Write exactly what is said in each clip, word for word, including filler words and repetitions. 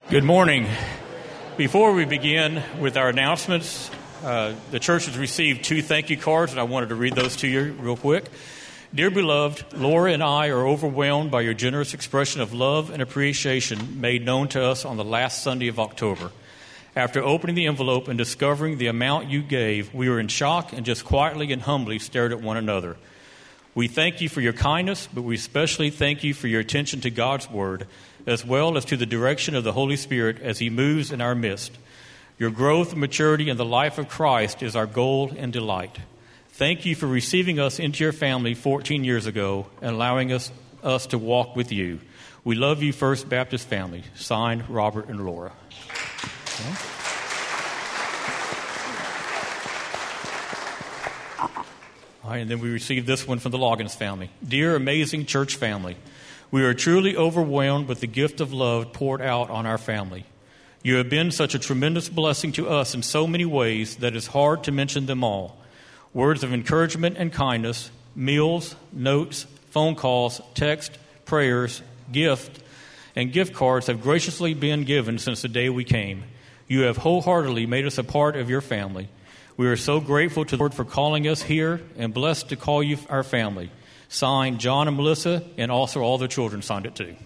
Good morning. Before we begin with our announcements, uh, the church has received two thank you cards, and I wanted to read those to you real quick. Dear beloved, Laura and I are overwhelmed by your generous expression of love and appreciation made known to us on the last Sunday of October. After opening the envelope and discovering the amount you gave, we were in shock and just quietly and humbly stared at one another. We thank you for your kindness, but we especially thank you for your attention to God's Word, as well as to the direction of the Holy Spirit as He moves in our midst. Your growth and maturity in the life of Christ is our goal and delight. Thank you for receiving us into your family fourteen years ago and allowing us, us to walk with you. We love you, First Baptist family. Signed, Robert and Laura. Okay. All right, and then we received this one from the Loggins family. Dear amazing church family, we are truly overwhelmed with the gift of love poured out on our family. You have been such a tremendous blessing to us in so many ways that it's hard to mention them all. Words of encouragement and kindness, meals, notes, phone calls, text, prayers, gift, and gift cards have graciously been given since the day we came. You have wholeheartedly made us a part of your family. We are so grateful to the Lord for calling us here and blessed to call you our family. Signed, John and Melissa, and also all the children signed it too.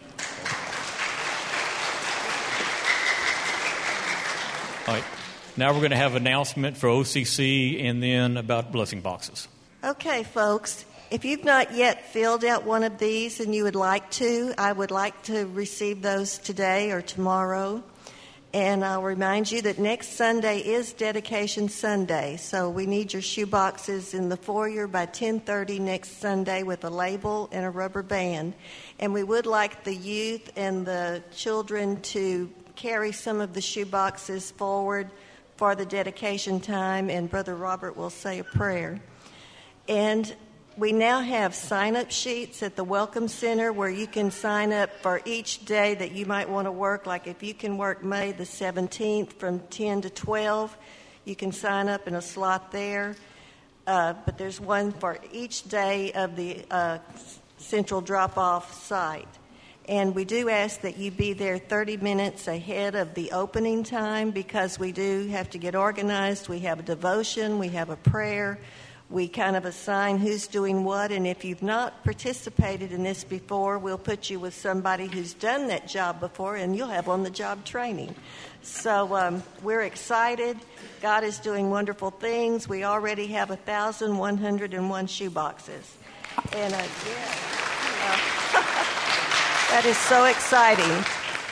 All right. Now we're going to have an announcement for O C C and then about blessing boxes. Okay, folks. If you've not yet filled out one of these and you would like to, I would like to receive those today or tomorrow. And I'll remind you that next Sunday is Dedication Sunday, so we need your shoe boxes in the foyer by ten thirty next Sunday with a label and a rubber band. And we would like the youth and the children to carry some of the shoe boxes forward for the dedication time, and Brother Robert will say a prayer. And we now have sign-up sheets at the Welcome Center where you can sign up for each day that you might want to work. Like if you can work May the seventeenth from ten to twelve, you can sign up in a slot there. Uh, but there's one for each day of the uh, central drop-off site. And we do ask that you be there thirty minutes ahead of the opening time because we do have to get organized. We have a devotion. We have a prayer. We kind of assign who's doing what, and if you've not participated in this before, we'll put you with somebody who's done that job before, and you'll have on-the-job training. So um, we're excited. God is doing wonderful things. We already have one thousand one hundred one shoe boxes. And uh, yeah, uh, that is so exciting.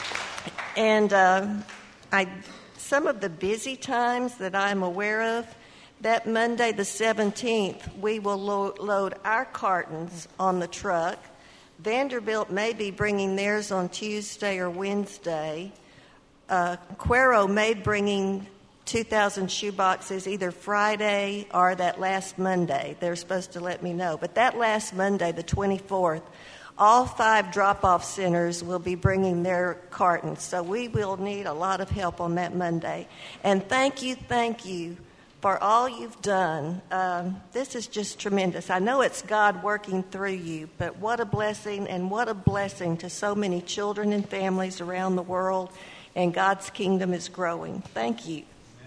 And uh, I, some of the busy times that I'm aware of, that Monday the seventeenth, we will lo- load our cartons on the truck. Vanderbilt may be bringing theirs on Tuesday or Wednesday. Uh, Cuero may bringing two thousand shoe boxes either Friday or that last Monday. They're supposed to let me know. But that last Monday, the twenty-fourth, all five drop-off centers will be bringing their cartons. So we will need a lot of help on that Monday. And thank you, thank you for all you've done. Um, this is just tremendous. I know it's God working through you, but what a blessing, and what a blessing to so many children and families around the world, and God's kingdom is growing. Thank you.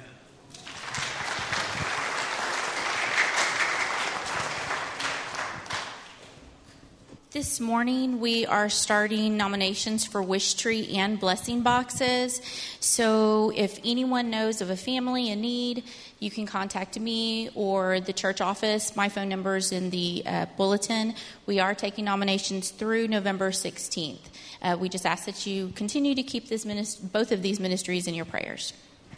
This morning, we are starting nominations for Wish Tree and Blessing Boxes. So if anyone knows of a family in need, you can contact me or the church office. My phone number is in the uh, bulletin. We are taking nominations through November sixteenth. Uh, we just ask that you continue to keep this minist- both of these ministries in your prayers.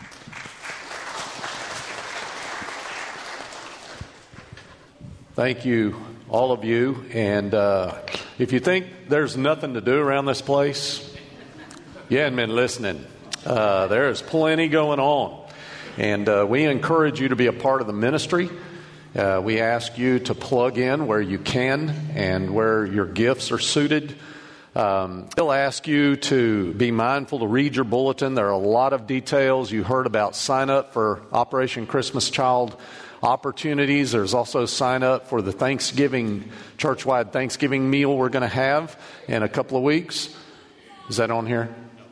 Thank you, all of you. And uh, if you think there's nothing to do around this place, you haven't been listening. Uh, there is plenty going on. And uh, we encourage you to be a part of the ministry. Uh, we ask you to plug in where you can and where your gifts are suited. Um, we'll ask you to be mindful to read your bulletin. There are a lot of details. You heard about sign up for Operation Christmas Child opportunities. There's also sign up for the Thanksgiving, church-wide Thanksgiving meal we're going to have in a couple of weeks. Is that on here?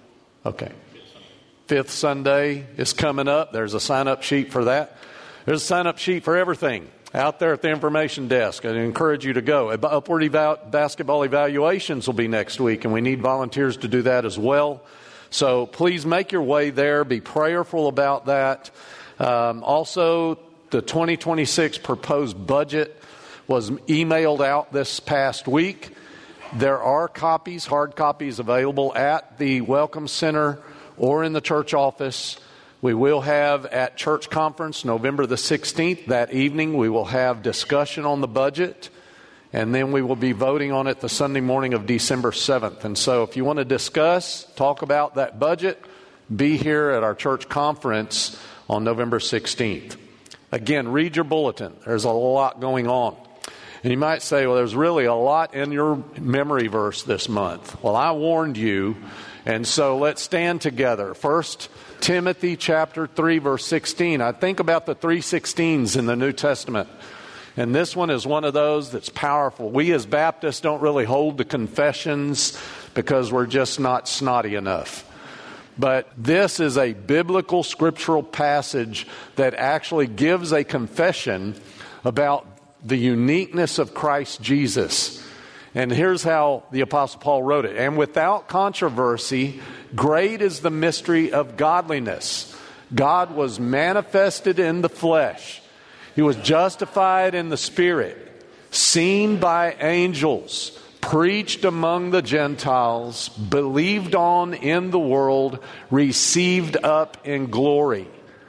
Okay. Fifth Sunday is coming up. There's a sign-up sheet for that. There's a sign-up sheet for everything out there at the information desk. I encourage you to go. Upward eval- basketball evaluations will be next week, and we need volunteers to do that as well. So please make your way there. Be prayerful about that. Um, also, the twenty twenty-six proposed budget was emailed out this past week. There are copies, hard copies available at the Welcome Center or in the church office. We will have at church conference November the sixteenth, that evening, we will have discussion on the budget, and then we will be voting on it the Sunday morning of December seventh. And so if you want to discuss, talk about that budget, be here at our church conference on November sixteenth. Again, read your bulletin. There's a lot going on. And you might say, well, there's really a lot in your memory verse this month. Well, I warned you, and so let's stand together. First Timothy chapter three, verse sixteen. I think about the three sixteens in the New Testament. And this one is one of those that's powerful. We as Baptists don't really hold the confessions because we're just not snotty enough. But this is a biblical scriptural passage that actually gives a confession about the uniqueness of Christ Jesus. And here's how the Apostle Paul wrote it. And without controversy, great is the mystery of godliness. God was manifested in the flesh. He was justified in the Spirit, seen by angels, preached among the Gentiles, believed on in the world, received up in glory.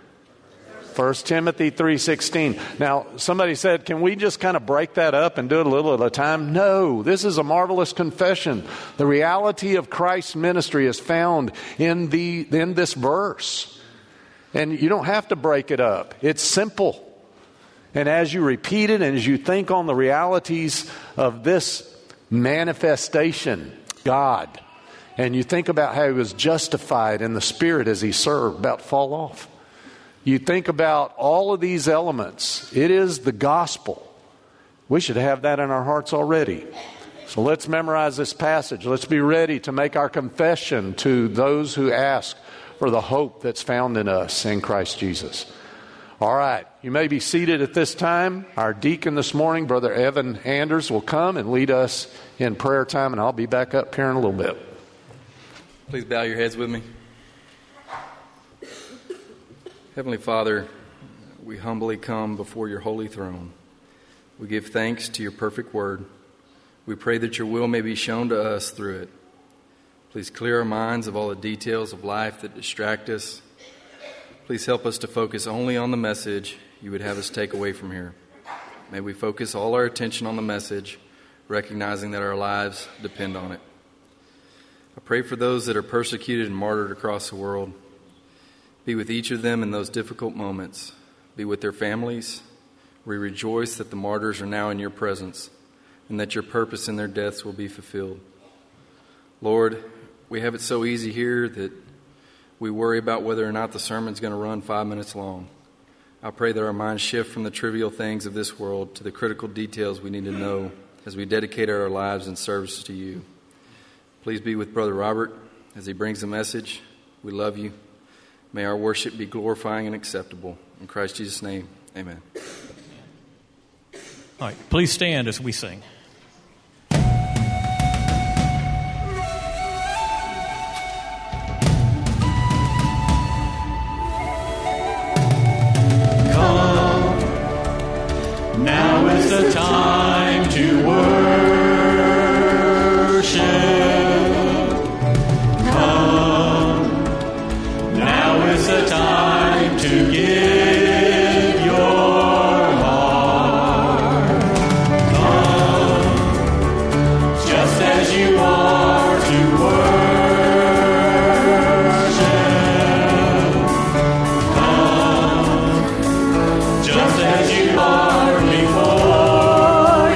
First Timothy three sixteen. Now, somebody said, can we just kind of break that up and do it a little at a time? No, this is a marvelous confession. The reality of Christ's ministry is found in the in this verse. And you don't have to break it up. It's simple. And as you repeat it and as you think on the realities of this manifestation, God, and you think about how he was justified in the Spirit as he served, about to fall off. You think about all of these elements. It is the gospel. We should have that in our hearts already. So let's memorize this passage. Let's be ready to make our confession to those who ask for the hope that's found in us in Christ Jesus. All right, you may be seated at this time. Our deacon this morning, Brother Evan Anders, will come and lead us in prayer time, and I'll be back up here in a little bit. Please bow your heads with me. Heavenly Father, we humbly come before your holy throne. We give thanks to your perfect word. We pray that your will may be shown to us through it. Please clear our minds of all the details of life that distract us. Please help us to focus only on the message you would have us take away from here. May we focus all our attention on the message, recognizing that our lives depend on it. I pray for those that are persecuted and martyred across the world. Be with each of them in those difficult moments. Be with their families. We rejoice that the martyrs are now in your presence and that your purpose in their deaths will be fulfilled. Lord, we have it so easy here that we worry about whether or not the sermon's going to run five minutes long. I pray that our minds shift from the trivial things of this world to the critical details we need to know as we dedicate our lives in service to you. Please be with Brother Robert as he brings the message. We love you. May our worship be glorifying and acceptable. In Christ Jesus' name, amen. All right, please stand as we sing. Come, now is the time to worship. It's the time to give your heart. Come, just as you are to worship. Come, just as you are before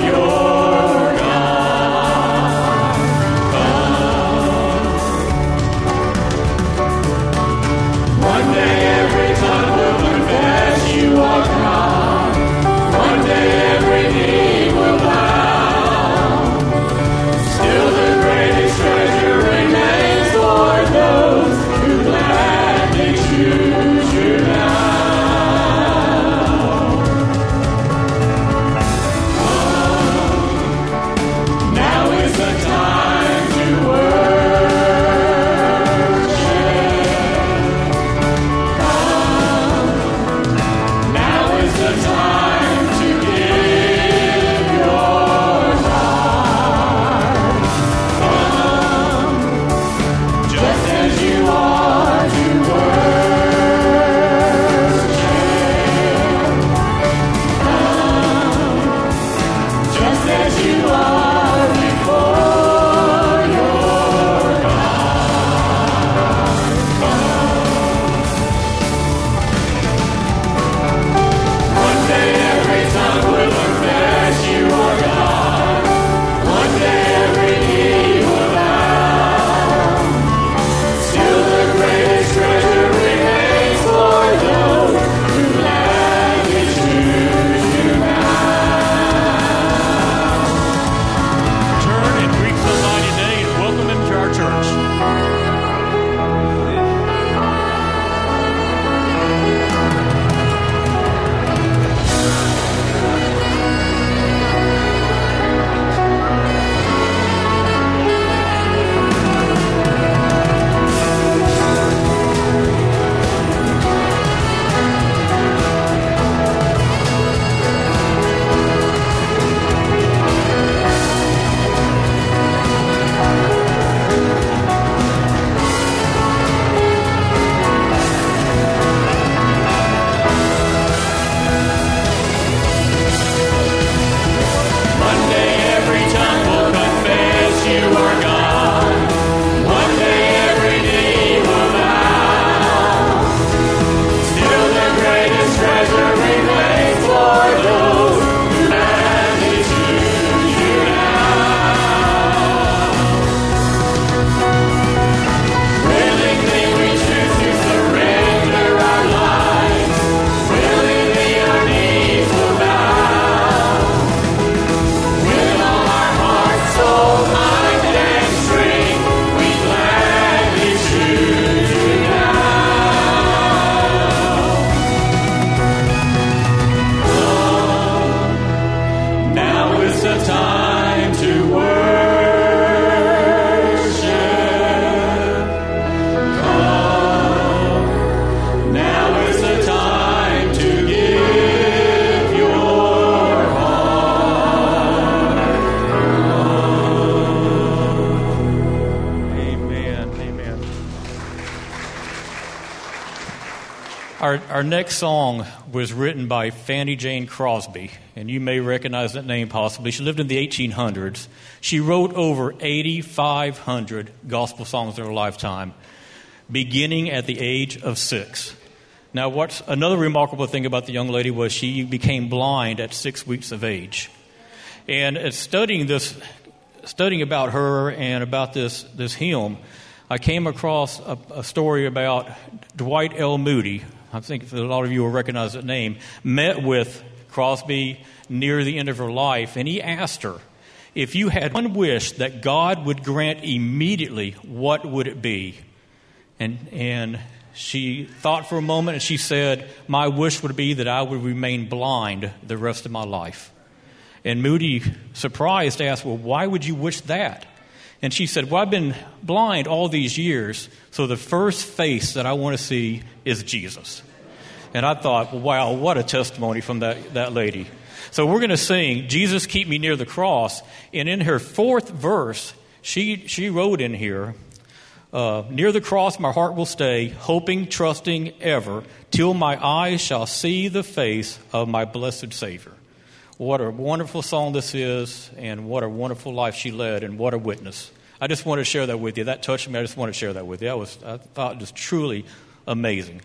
Our, our next song was written by Fanny Jane Crosby, and you may recognize that name possibly. She lived in the eighteen hundreds. She wrote over eighty-five hundred gospel songs in her lifetime, beginning at the age of six. Now, what's another remarkable thing about the young lady was she became blind at six weeks of age. And as studying this, studying about her and about this, this hymn, I came across a, a story about Dwight L. Moody. I think a lot of you will recognize that name, met with Crosby near the end of her life, and he asked her, if you had one wish that God would grant immediately, what would it be? And and she thought for a moment, and she said, my wish would be that I would remain blind the rest of my life. And Moody, surprised, asked, well, why would you wish that? And she said, well, I've been blind all these years, so the first face that I want to see is Jesus. And I thought, well, wow, what a testimony from that, that lady. So we're going to sing, Jesus Keep Me Near the Cross. And in her fourth verse, she, she wrote in here, uh, near the cross my heart will stay, hoping, trusting ever, till my eyes shall see the face of my blessed Savior. What a wonderful song this is, and what a wonderful life she led, and what a witness. I just want to share that with you. That touched me. I just want to share that with you. I, was, I thought it was truly amazing.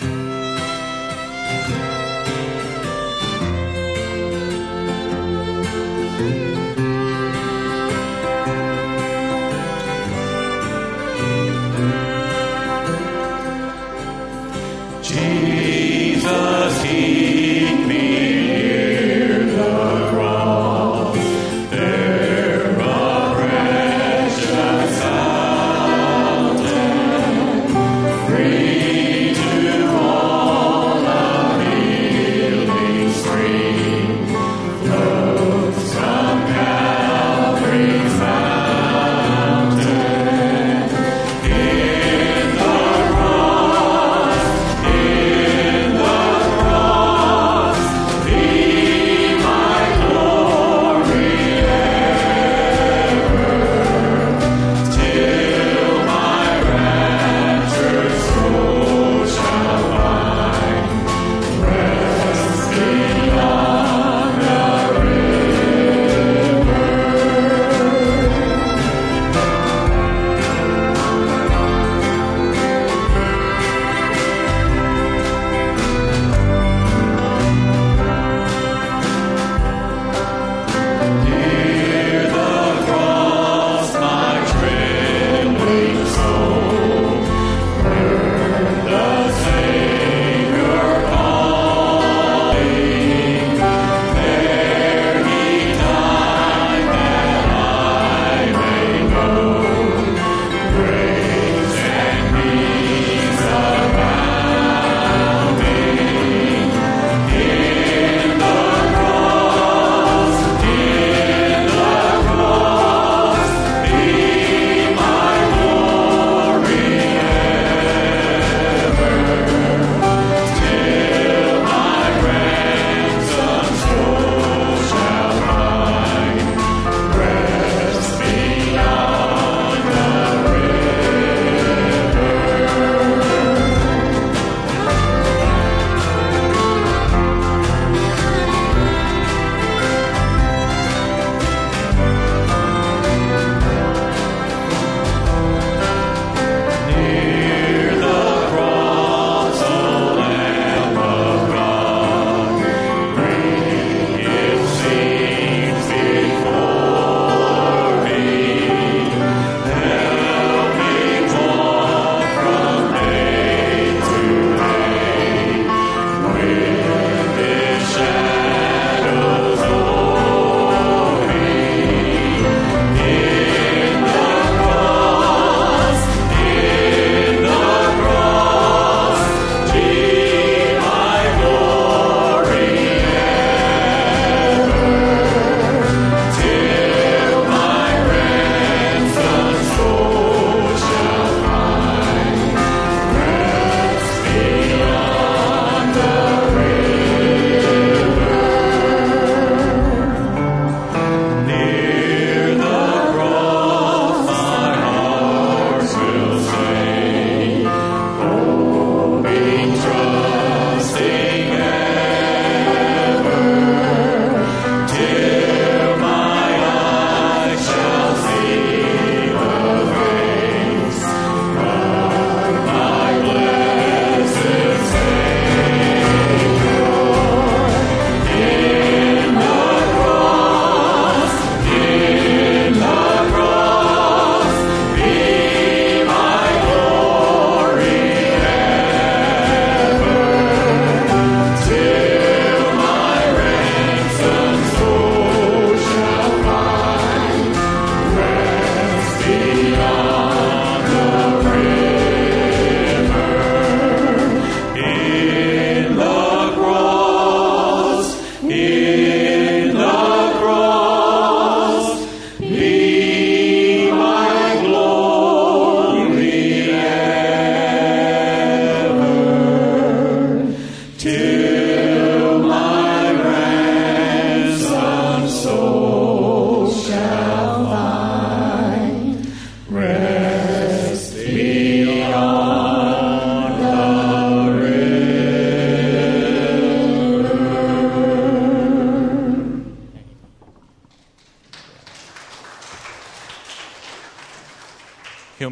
Jesus, keep me. Free to all.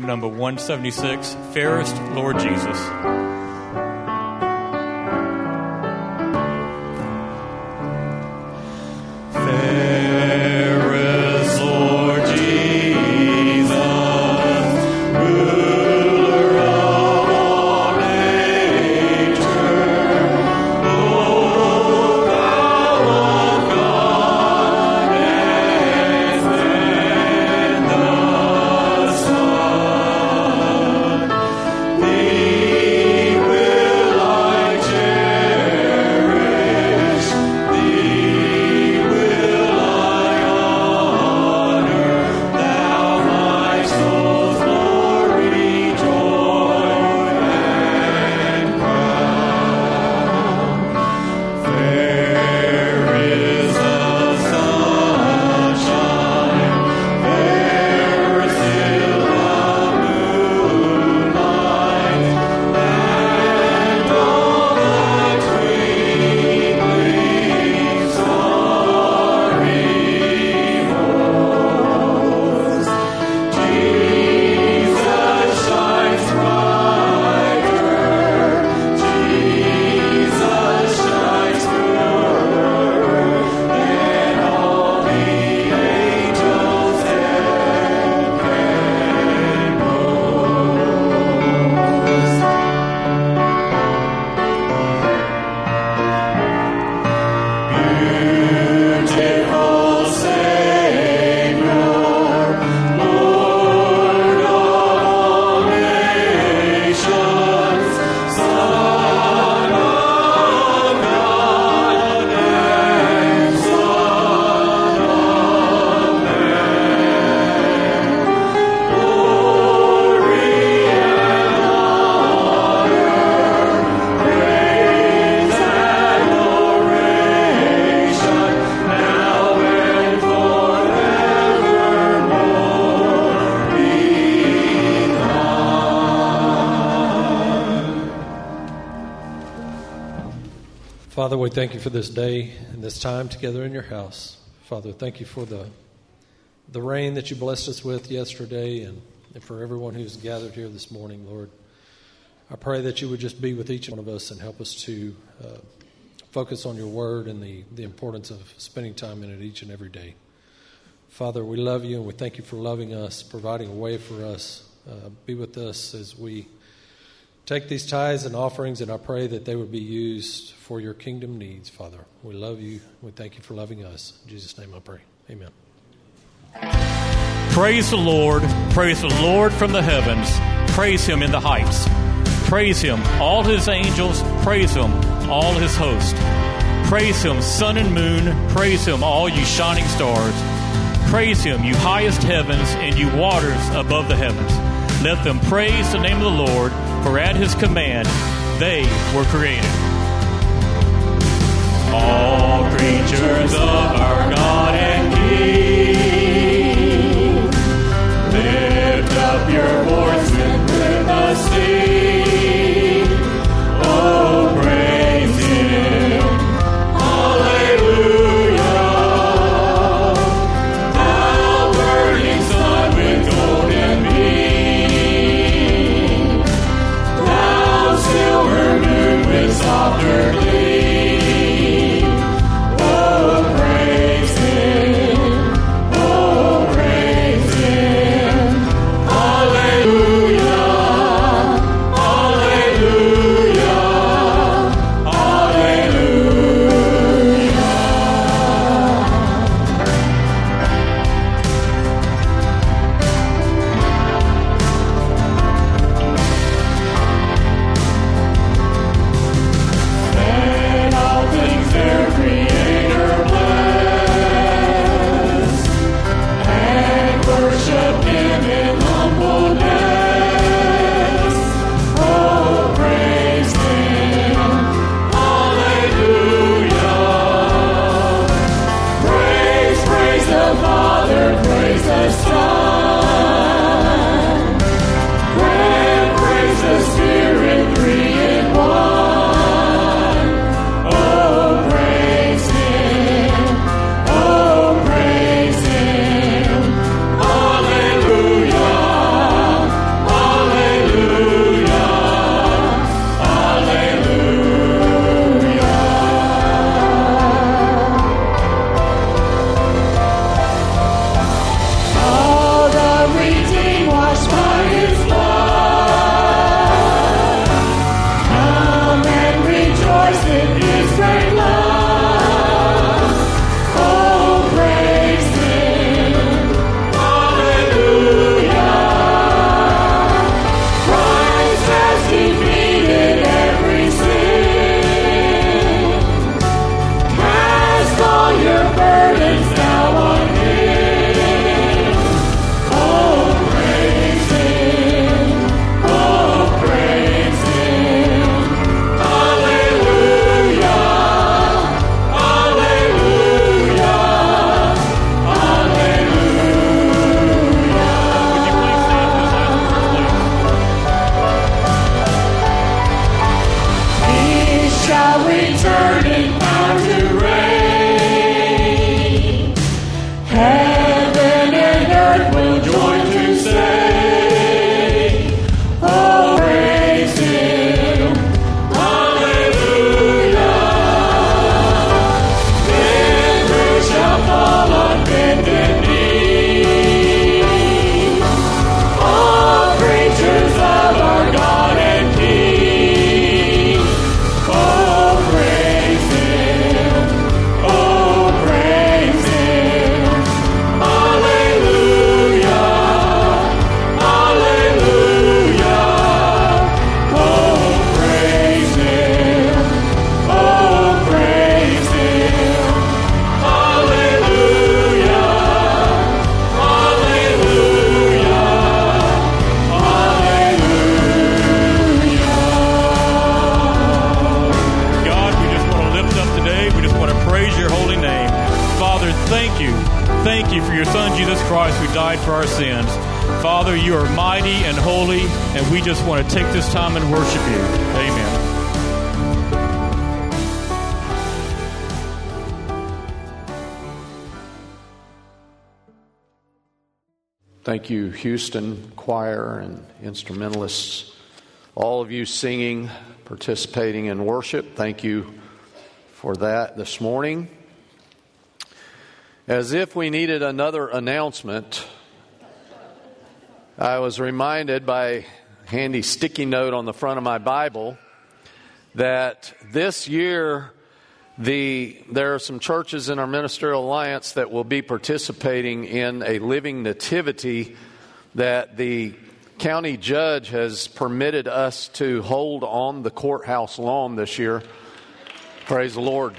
number one seventy-six, Fairest Lord Jesus. Father, we thank you for this day and this time together in your house. Father, thank you for the the rain that you blessed us with yesterday and, and for everyone who's gathered here this morning, Lord. I pray that you would just be with each one of us and help us to uh, focus on your word and the, the importance of spending time in it each and every day. Father, we love you and we thank you for loving us, providing a way for us. Uh, be with us as we take these tithes and offerings, and I pray that they would be used for your kingdom needs, Father. We love you. We thank you for loving us. In Jesus' name I pray. Amen. Praise the Lord. Praise the Lord from the heavens. Praise him in the heights. Praise him, all his angels. Praise him, all his host. Praise him, sun and moon. Praise him, all you shining stars. Praise him, you highest heavens and you waters above the heavens. Let them praise the name of the Lord, for at his command they were created. All creatures of our God and King, lift up your voice and with us sing. Oh, praise him. Hallelujah. Thou burning sun with golden beam, thou silver moon with softer gleam. Oh, praise him. for our sins. Father, you are mighty and holy, and we just want to take this time and worship you. Amen. Thank you, Houston Choir and instrumentalists, all of you singing, participating in worship. Thank you for that this morning. As if we needed another announcement, I was reminded by a handy sticky note on the front of my Bible that this year The, there are some churches in our Ministerial Alliance that will be participating in a living nativity that the county judge has permitted us to hold on the courthouse lawn this year. Praise the Lord.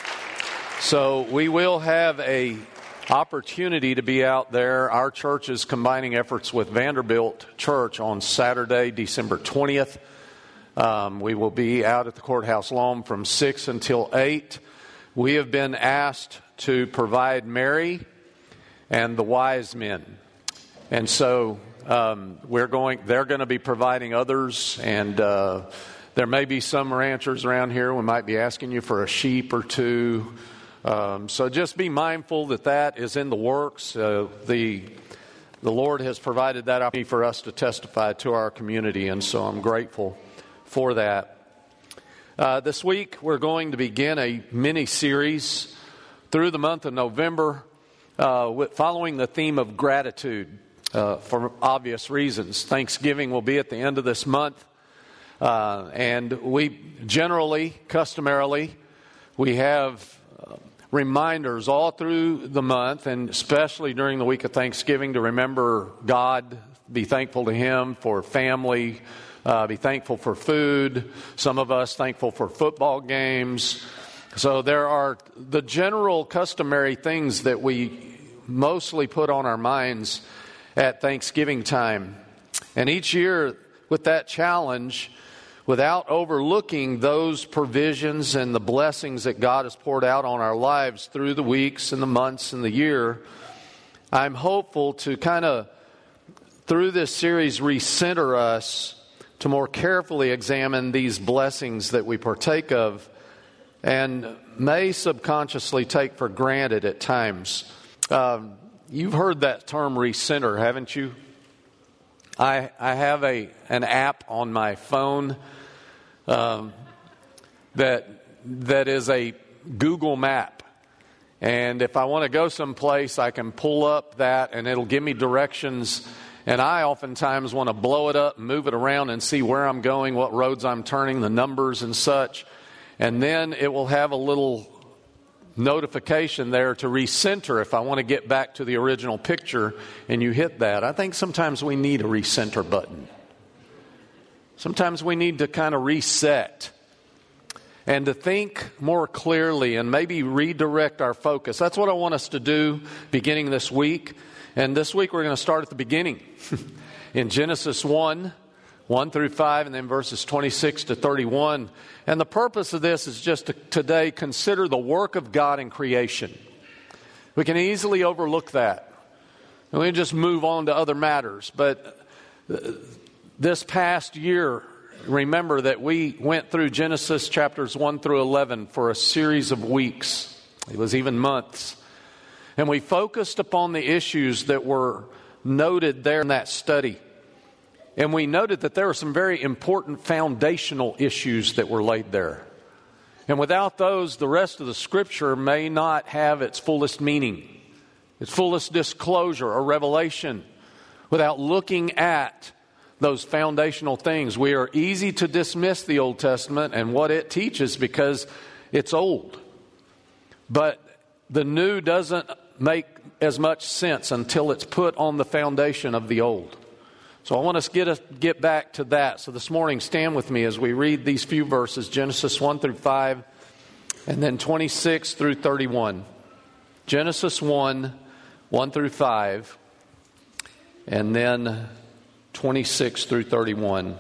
So we will have a opportunity to be out there. Our church is combining efforts with Vanderbilt Church on Saturday, December twentieth. Um, we will be out at the courthouse lawn from six until eight. We have been asked to provide Mary and the wise men. And so um, we're going. They're going to be providing others. And uh, there may be some ranchers around here. We might be asking you for a sheep or two. Um, so just be mindful that that is in the works. Uh, the the Lord has provided that opportunity for us to testify to our community. And so I'm grateful for that. Uh, this week we're going to begin a mini-series through the month of November uh, with, following the theme of gratitude uh, for obvious reasons. Thanksgiving will be at the end of this month, uh, and we generally, customarily, we have uh, reminders all through the month, and especially during the week of Thanksgiving, to remember God, be thankful to Him for family, Uh, be thankful for food. Some of us thankful for football games. So there are the general customary things that we mostly put on our minds at Thanksgiving time. And each year with that challenge, without overlooking those provisions and the blessings that God has poured out on our lives through the weeks and the months and the year, I'm hopeful to kind of, through this series, recenter us to more carefully examine these blessings that we partake of and may subconsciously take for granted at times. Um, you've heard that term recenter, haven't you? I I have a an app on my phone um, that that is a Google map. And if I want to go someplace, I can pull up that and it'll give me directions. And I oftentimes want to blow it up and move it around and see where I'm going, what roads I'm turning, the numbers and such. And then it will have a little notification there to recenter if I want to get back to the original picture, and you hit that. I think sometimes we need a recenter button. Sometimes we need to kind of reset and to think more clearly and maybe redirect our focus. That's what I want us to do beginning this week. And this week we're going to start at the beginning in Genesis one, one through five, and then verses twenty-six to thirty-one. And the purpose of this is just to today consider the work of God in creation. We can easily overlook that. And we can just move on to other matters. But this past year, remember that we went through Genesis chapters one through eleven for a series of weeks. It was even months. And we focused upon the issues that were noted there in that study. And we noted that there were some very important foundational issues that were laid there. And without those, the rest of the Scripture may not have its fullest meaning, its fullest disclosure or revelation, without looking at those foundational things. We are easy to dismiss the Old Testament and what it teaches because it's old. But the new doesn't make as much sense until it's put on the foundation of the old. So I want us to get, us, get back to that. So this morning, stand with me as we read these few verses, Genesis one through five, and then twenty-six through thirty-one. Genesis one, one through five, and then twenty-six through thirty-one.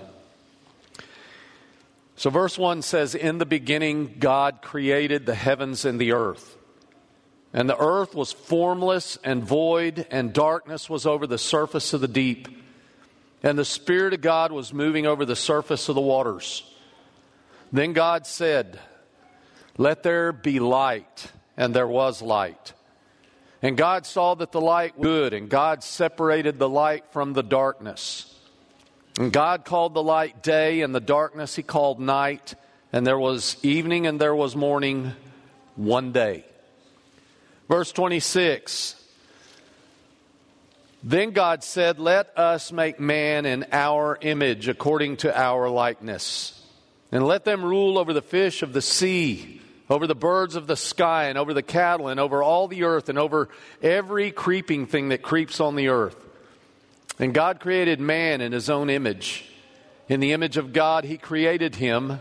So verse one says, "In the beginning God created the heavens and the earth. And the earth was formless and void, and darkness was over the surface of the deep. And the Spirit of God was moving over the surface of the waters. Then God said, "Let there be light," and there was light. And God saw that the light was good, and God separated the light from the darkness. And God called the light day, and the darkness He called night. And there was evening and there was morning one day. Verse twenty-six. Then God said, "Let us make man in our image, according to our likeness. And let them rule over the fish of the sea, over the birds of the sky, and over the cattle, and over all the earth, and over every creeping thing that creeps on the earth." And God created man in His own image. In the image of God He created him.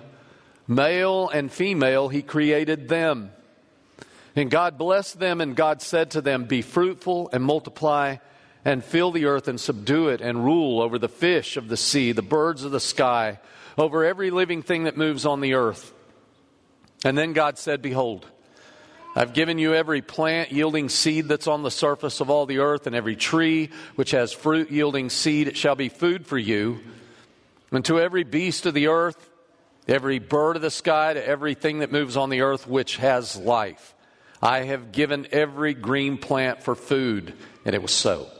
Male and female He created them. And God blessed them, and God said to them, "Be fruitful and multiply, and fill the earth and subdue it, and rule over the fish of the sea, the birds of the sky, over every living thing that moves on the earth." And then God said, "Behold, I've given you every plant yielding seed that's on the surface of all the earth, and every tree which has fruit yielding seed. It shall be food for you. And to every beast of the earth, every bird of the sky, to everything that moves on the earth which has life, I have given every green plant for food." And it was so.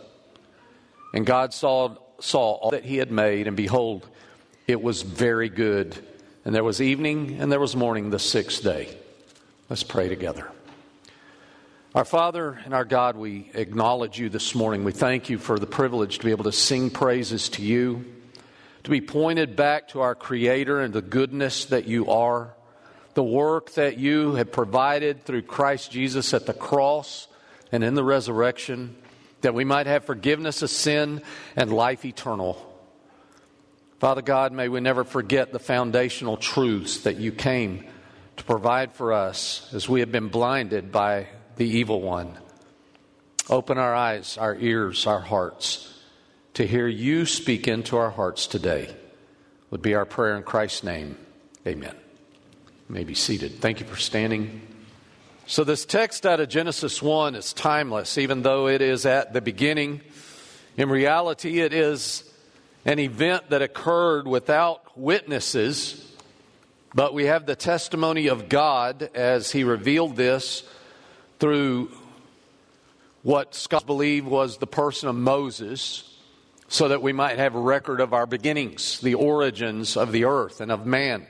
And God saw, saw all that He had made, and behold, it was very good. And there was evening and there was morning the sixth day. Let's pray together. Our Father and our God, we acknowledge You this morning. We thank You for the privilege to be able to sing praises to You, to be pointed back to our Creator and the goodness that You are, the work that You have provided through Christ Jesus at the cross and in the resurrection, that we might have forgiveness of sin and life eternal. Father God, may we never forget the foundational truths that You came to provide for us as we have been blinded by the evil one. Open our eyes, our ears, our hearts to hear You speak into our hearts today. Would be our prayer in Christ's name. Amen. You may be seated. Thank you for standing. So this text out of Genesis one is timeless, even though it is at the beginning. In reality, it is an event that occurred without witnesses, but we have the testimony of God as He revealed this through what scholars believe was the person of Moses, so that we might have a record of our beginnings, the origins of the earth and of man.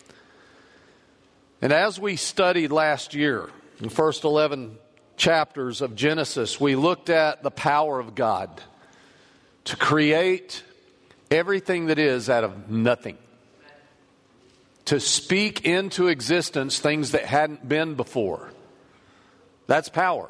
And as we studied last year, in the first eleven chapters of Genesis, we looked at the power of God to create everything that is out of nothing, to speak into existence things that hadn't been before. That's power.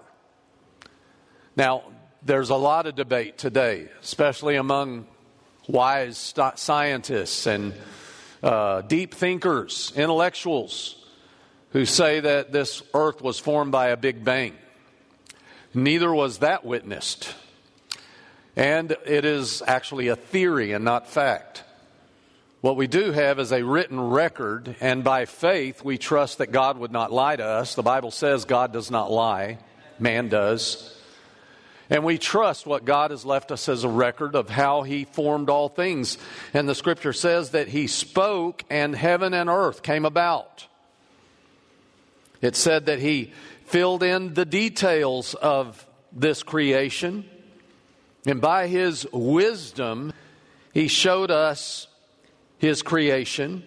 Now, there's a lot of debate today, especially among wise st- scientists and uh, deep thinkers, intellectuals, who say that this earth was formed by a big bang. Neither was that witnessed. And it is actually a theory and not fact. What we do have is a written record, and by faith we trust that God would not lie to us. The Bible says God does not lie, man does. And we trust what God has left us as a record of how He formed all things. And the Scripture says that He spoke and heaven and earth came about. It said that He filled in the details of this creation. And by His wisdom, He showed us His creation.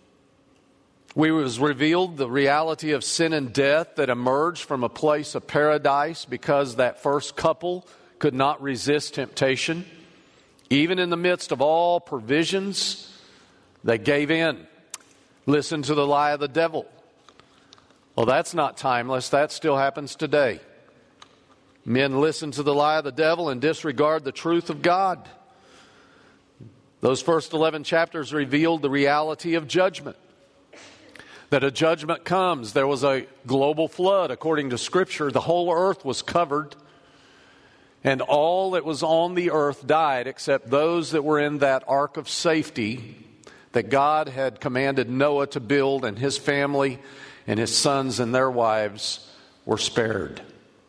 We was revealed the reality of sin and death that emerged from a place of paradise because that first couple could not resist temptation. Even in the midst of all provisions, they gave in. Listened to the lie of the devil. Well, that's not timeless. That still happens today. Men listen to the lie of the devil and disregard the truth of God. Those first eleven chapters revealed the reality of judgment. That a judgment comes. There was a global flood. According to Scripture, the whole earth was covered. And all that was on the earth died except those that were in that ark of safety that God had commanded Noah to build, and his family and his sons and their wives were spared.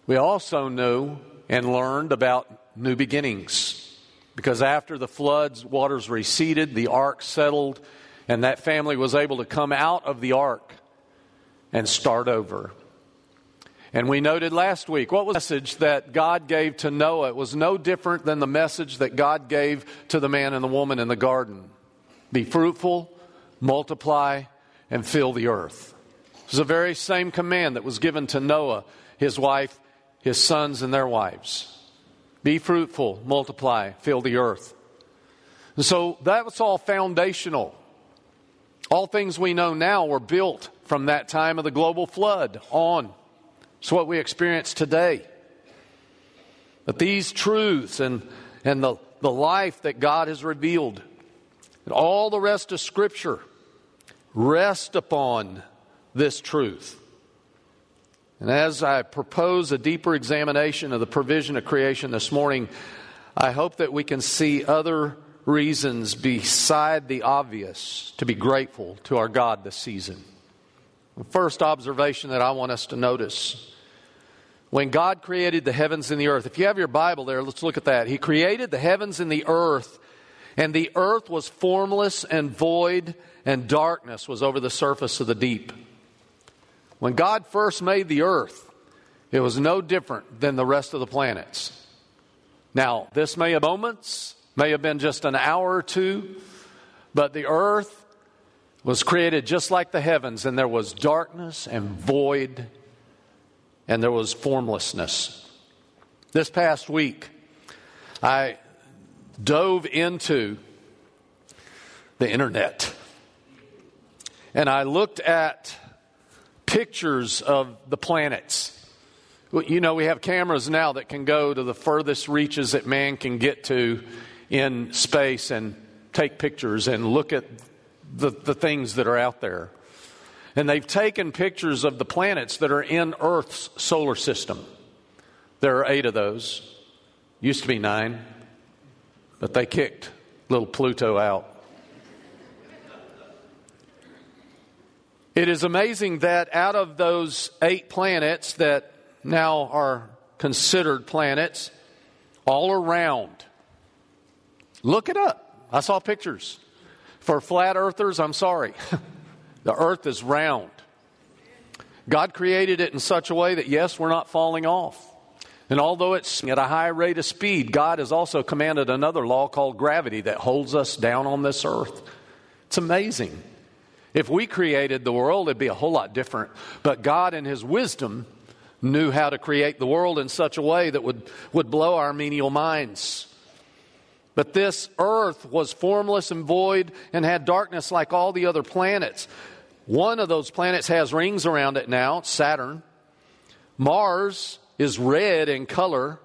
We also knew and learned about new beginnings, because after the floods, waters receded, the ark settled, and that family was able to come out of the ark and start over. And we noted last week, what was the message that God gave to Noah? It was no different than the message that God gave to the man and the woman in the garden. Be fruitful, multiply, and fill the earth. It was the very same command that was given to Noah, his wife, his sons, and their wives. Be fruitful, multiply, fill the earth. And so that was all foundational. All things we know now were built from that time of the global flood on. It's what we experience today. But these truths and, and the, the life that God has revealed, and all the rest of Scripture, rest upon this truth. And as I propose a deeper examination of the provision of creation this morning, I hope that we can see other reasons beside the obvious to be grateful to our God this season. The first observation that I want us to notice: when God created the heavens and the earth, if you have your Bible there, let's look at that. He created the heavens and the earth, and the earth was formless and void, and darkness was over the surface of the deep. When God first made the earth, it was no different than the rest of the planets. Now, this may have moments, may have been just an hour or two, but the earth was created just like the heavens, and there was darkness and void, and there was formlessness. This past week, I dove into the internet, and I looked at pictures of the planets. You know, we have cameras now that can go to the furthest reaches that man can get to in space and take pictures and look at the, the things that are out there. And they've taken pictures of the planets that are in Earth's solar system. There are eight of those. Used to be nine, but they kicked little Pluto out. It is amazing that out of those eight planets that now are considered planets, all around, look it up. I saw pictures. For flat earthers, I'm sorry. The earth is round. God created it in such a way that, yes, we're not falling off. And although it's at a high rate of speed, God has also commanded another law called gravity that holds us down on this earth. It's amazing. If we created the world, it'd be a whole lot different. But God in His wisdom knew how to create the world in such a way that would, would blow our menial minds. But this earth was formless and void and had darkness like all the other planets. One of those planets has rings around it now, Saturn. Mars is red in color.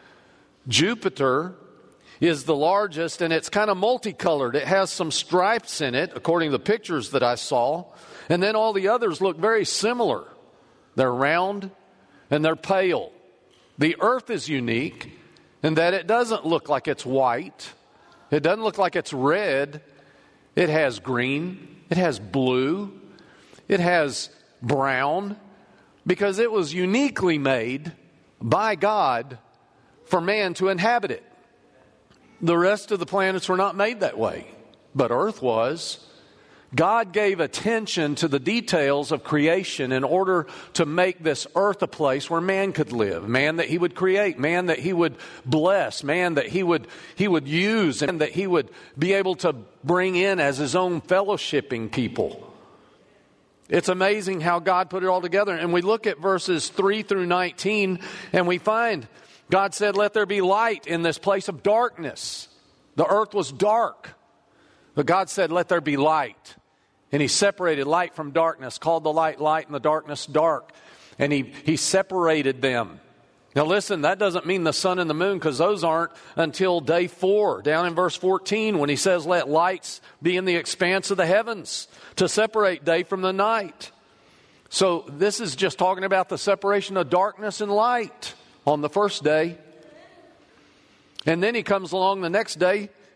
Jupiter is the largest, and it's kind of multicolored. It has some stripes in it, according to the pictures that I saw. And then all the others look very similar. They're round and they're pale. The earth is unique in that it doesn't look like it's white. It doesn't look like it's red. It has green. It has blue. It has brown, because it was uniquely made by God for man to inhabit it. The rest of the planets were not made that way, but Earth was. God gave attention to the details of creation in order to make this earth a place where man could live, man that He would create, man that He would bless, man that He would He would use, and that He would be able to bring in as His own fellowshipping people. It's amazing how God put it all together. And we look at verses three through nineteen, and we find God said, "Let there be light in this place of darkness." The earth was dark, but God said, "Let there be light." And He separated light from darkness, called the light light and the darkness dark. And He, he separated them. Now listen, that doesn't mean the sun and the moon, because those aren't until day four. Down in verse fourteen, when He says, "Let lights be in the expanse of the heavens," to separate day from the night. So this is just talking about the separation of darkness and light on the first day. And then He comes along the next day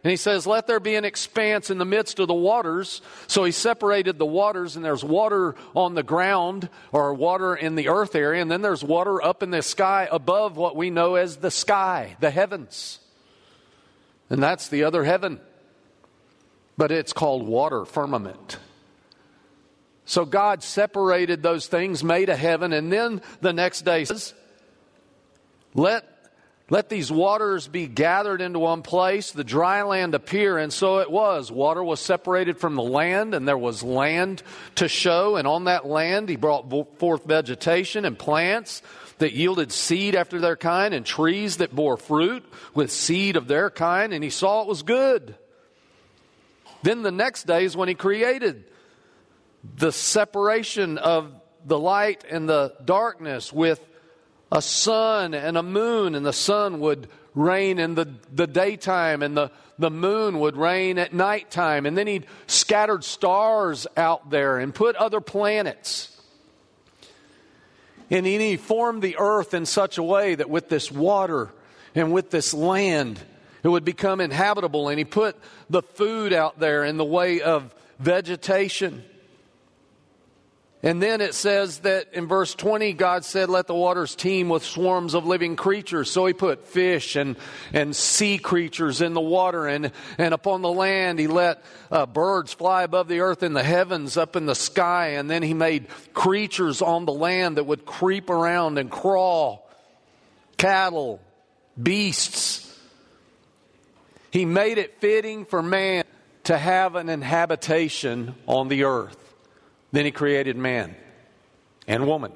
And he says, let there be an expanse in the midst of the waters. So he separated the waters, and there's water on the ground or water in the earth area. And then there's water up in the sky above what we know as the sky, the heavens. And that's the other heaven. But it's called water, firmament. So God separated those things, made a heaven, and then the next day says, let Let these waters be gathered into one place, the dry land appear. And so it was. Water was separated from the land, and there was land to show. And on that land he brought forth vegetation and plants that yielded seed after their kind, and trees that bore fruit with seed of their kind. And he saw it was good. Then the next day is when he created the separation of the light and the darkness, with a sun and a moon, and the sun would reign in the, the daytime, and the, the moon would reign at nighttime. And then he scattered stars out there and put other planets. And then he formed the earth in such a way that with this water and with this land, it would become inhabitable. And he put the food out there in the way of vegetation. And then it says that in verse twenty, God said, let the waters teem with swarms of living creatures. So he put fish and, and sea creatures in the water. And, and upon the land, he let uh, birds fly above the earth in the heavens, up in the sky. And then he made creatures on the land that would creep around and crawl. Cattle, beasts. He made it fitting for man to have an inhabitation on the earth. Then he created man and woman.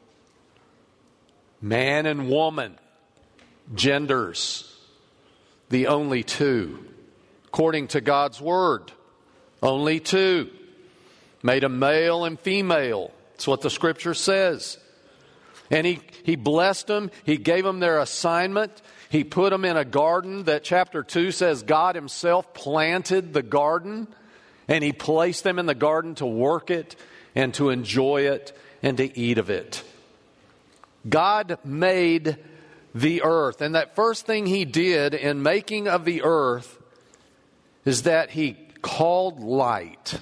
Man and woman. Genders. The only two. According to God's word. Only two. Made a male and female. That's what the scripture says. And he, he blessed them. He gave them their assignment. He put them in a garden that chapter two says God himself planted the garden. And he placed them in the garden to work it and to enjoy it and to eat of it. God made the earth. And that first thing he did in making of the earth is that he called light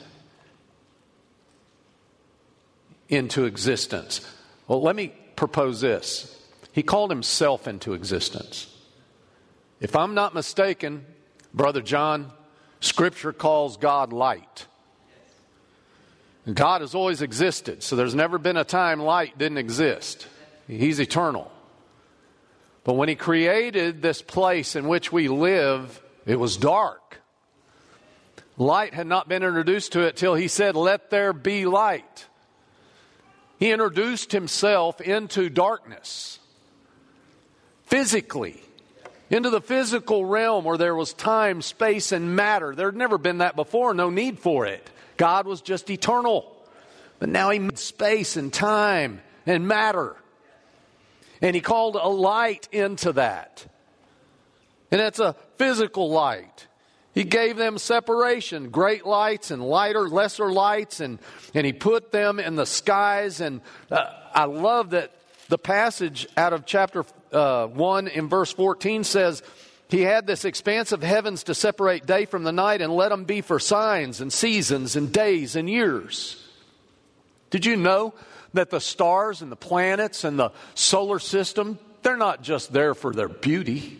into existence. Well, let me propose this. He called himself into existence. If I'm not mistaken, Brother John, Scripture calls God light. God has always existed, so there's never been a time light didn't exist. He's eternal. But when he created this place in which we live, it was dark. Light had not been introduced to it till he said, let there be light. He introduced himself into darkness. Physically. Into the physical realm where there was time, space, and matter. There had never been that before. No need for it. God was just eternal. But now he made space and time and matter. And he called a light into that. And it's a physical light. He gave them separation. Great lights and lighter, lesser lights. And, and he put them in the skies. And uh, I love that the passage out of chapter uh, one in verse fourteen says, he had this expanse of heavens to separate day from the night and let them be for signs and seasons and days and years. Did you know that the stars and the planets and the solar system, they're not just there for their beauty.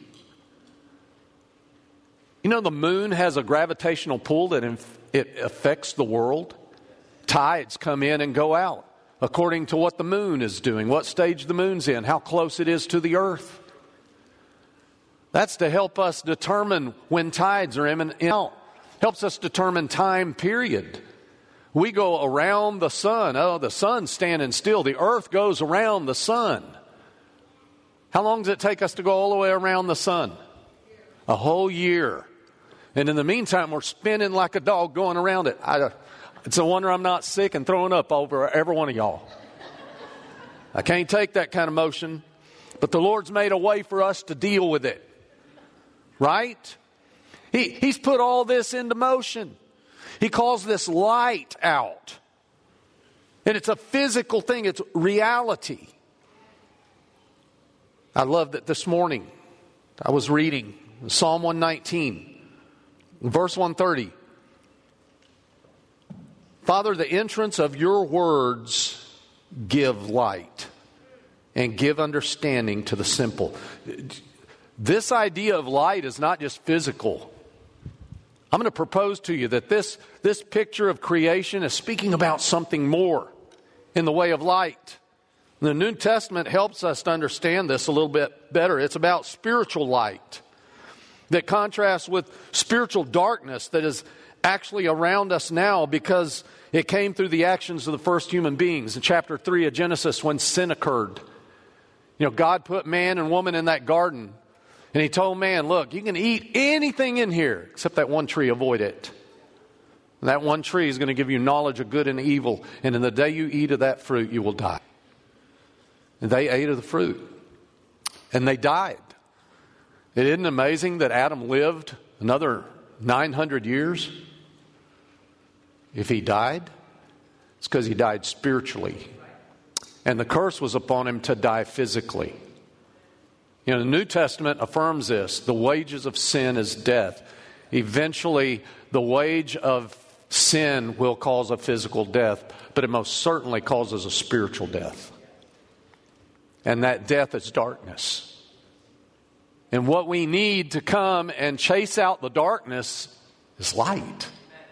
You know the moon has a gravitational pull that inf- it affects the world. Tides come in and go out according to what the moon is doing, what stage the moon's in, how close it is to the earth. That's to help us determine when tides are in and out. Helps us determine time period. We go around the sun. Oh, the sun's standing still. The earth goes around the sun. How long does it take us to go all the way around the sun? A whole year. And in the meantime, we're spinning like a dog going around it. I, it's a wonder I'm not sick and throwing up over every one of y'all. I can't take that kind of motion. But the Lord's made a way for us to deal with it. Right? He, he's put all this into motion. He calls this light out. And it's a physical thing. It's reality. I love that this morning I was reading Psalm one nineteen. Verse one thirty. Father, the entrance of your words give light and give understanding to the simple. This idea of light is not just physical. I'm going to propose to you that this, this picture of creation is speaking about something more in the way of light. The New Testament helps us to understand this a little bit better. It's about spiritual light that contrasts with spiritual darkness that is actually around us now because it came through the actions of the first human beings. In chapter three of Genesis, when sin occurred, you know, God put man and woman in that garden, and He told man, look, you can eat anything in here except that one tree, avoid it. And that one tree is going to give you knowledge of good and evil, and in the day you eat of that fruit, you will die. And they ate of the fruit, and they died. It isn't amazing that Adam lived another nine hundred years? If he died, it's because he died spiritually. And the curse was upon him to die physically. You know, the New Testament affirms this. The wages of sin is death. Eventually, the wage of sin will cause a physical death, but it most certainly causes a spiritual death. And that death is darkness. And what we need to come and chase out the darkness is light.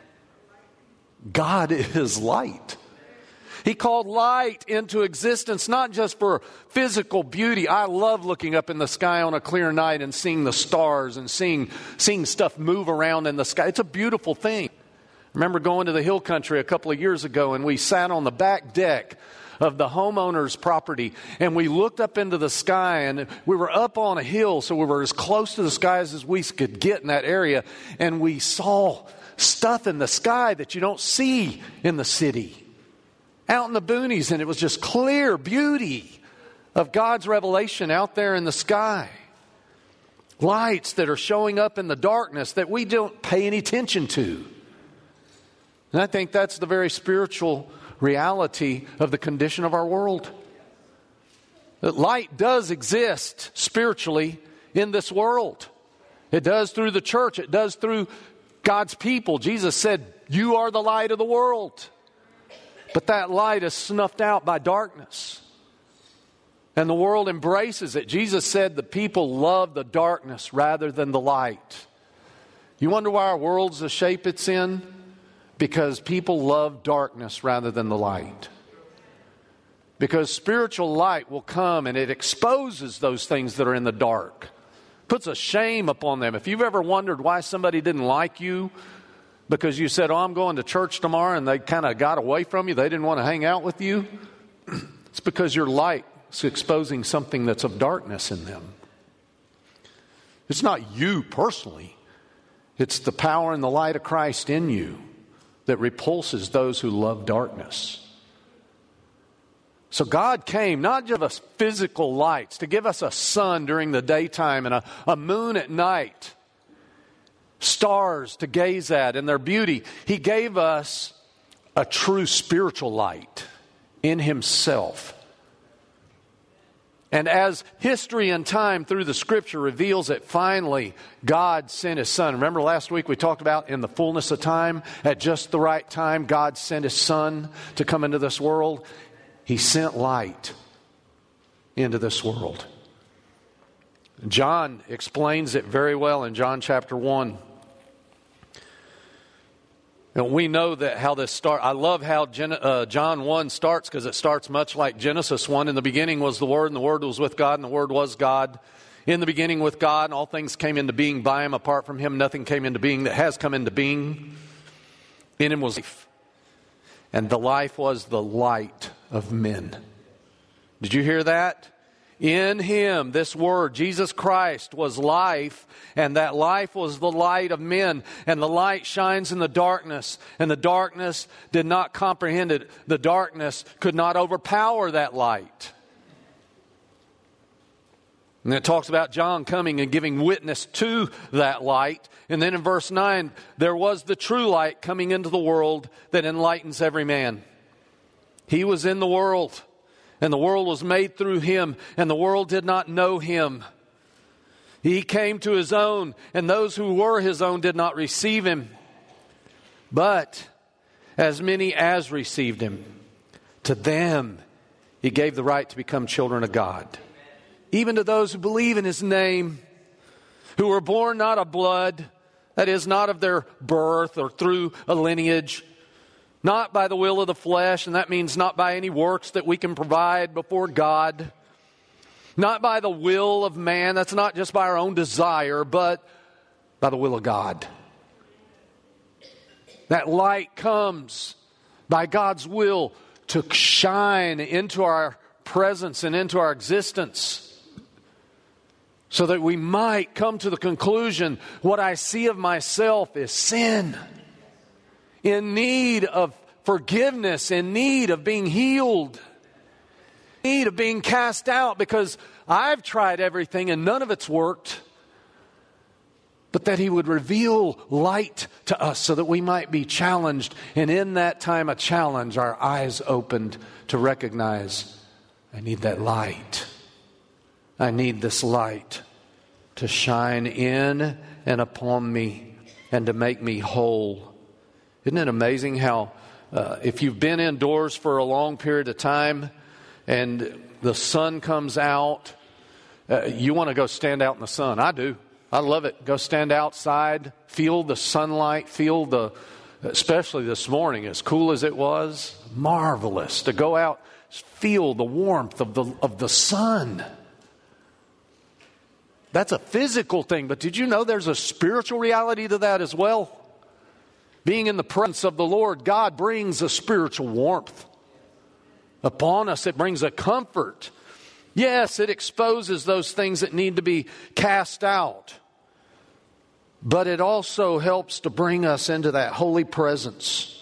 God is light. He called light into existence, not just for physical beauty. I love looking up in the sky on a clear night and seeing the stars and seeing, seeing stuff move around in the sky. It's a beautiful thing. I remember going to the hill country a couple of years ago, and we sat on the back deck of the homeowner's property, and we looked up into the sky, and we were up on a hill, so we were as close to the skies as we could get in that area, and we saw stuff in the sky that you don't see in the city. Out in the boonies, and it was just clear beauty of God's revelation out there in the sky. Lights that are showing up in the darkness that we don't pay any attention to. And I think that's the very spiritual reality of the condition of our world. That light does exist spiritually in this world. It does through the church. It does through God's people. Jesus said, "You are the light of the world." But that light is snuffed out by darkness. And the world embraces it. Jesus said the people love the darkness rather than the light. You wonder why our world's the shape it's in? Because people love darkness rather than the light. Because spiritual light will come and it exposes those things that are in the dark. Puts a shame upon them. If you've ever wondered why somebody didn't like you because you said, "Oh, I'm going to church tomorrow," and they kind of got away from you, they didn't want to hang out with you, it's because your light is exposing something that's of darkness in them. It's not you personally. It's the power and the light of Christ in you that repulses those who love darkness. So God came not just to give us physical lights, to give us a sun during the daytime and a, a moon at night, stars to gaze at in their beauty. He gave us a true spiritual light in Himself. And as history and time through the Scripture reveals it, finally God sent His Son. Remember last week we talked about in the fullness of time, at just the right time, God sent His Son to come into this world. He sent light into this world. John explains it very well in John chapter one. And we know that how this starts. I love how Gen- uh, John one starts, because it starts much like Genesis one. In the beginning was the Word, and the Word was with God, and the Word was God. In the beginning with God, and all things came into being by Him. Apart from Him, nothing came into being that has come into being. In Him was life, and the life was the light of men. Did you hear that? In Him, this Word, Jesus Christ, was life, and that life was the light of men. And the light shines in the darkness, and the darkness did not comprehend it. The darkness could not overpower that light. And it talks about John coming and giving witness to that light. And then in verse nine, there was the true light coming into the world that enlightens every man. He was in the world, and the world was made through Him, and the world did not know Him. He came to his own, and those who were his own did not receive him. But as many as received him, to them he gave the right to become children of God. Even to those who believe in his name, who were born not of blood, that is, not of their birth or through a lineage, not by the will of the flesh, and that means not by any works that we can provide before God, not by the will of man, that's not just by our own desire, but by the will of God. That light comes by God's will to shine into our presence and into our existence, so that we might come to the conclusion, what I see of myself is sin, in need of forgiveness, in need of being healed, in need of being cast out, because I've tried everything and none of it's worked. But that he would reveal light to us so that we might be challenged. And in that time of challenge, our eyes opened to recognize, I need that light. I need this light to shine in and upon me and to make me whole. Isn't it amazing how uh, if you've been indoors for a long period of time and the sun comes out, uh, you want to go stand out in the sun. I do. I love it. Go stand outside, feel the sunlight, feel the, especially this morning, as cool as it was, marvelous to go out, feel the warmth of the of the sun. That's a physical thing, but did you know there's a spiritual reality to that as well? Being in the presence of the Lord, God brings a spiritual warmth upon us. It brings a comfort. Yes, it exposes those things that need to be cast out. But it also helps to bring us into that holy presence.